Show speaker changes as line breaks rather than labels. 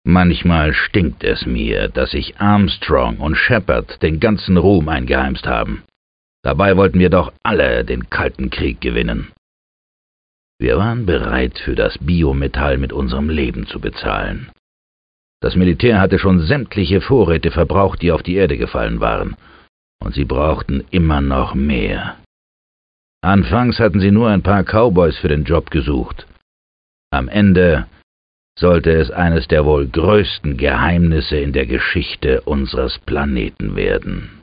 Manchmal stinkt es mir, dass sich Armstrong und Shepard den ganzen Ruhm eingeheimst haben. Dabei wollten wir doch alle den Kalten Krieg gewinnen. Wir waren bereit, für das Biometall mit unserem Leben zu bezahlen. Das Militär hatte schon sämtliche Vorräte verbraucht, die auf die Erde gefallen waren, und sie brauchten immer noch mehr. Anfangs hatten sie nur ein paar Cowboys für den Job gesucht. Am Ende sollte es eines der wohl größten Geheimnisse in der Geschichte unseres Planeten werden.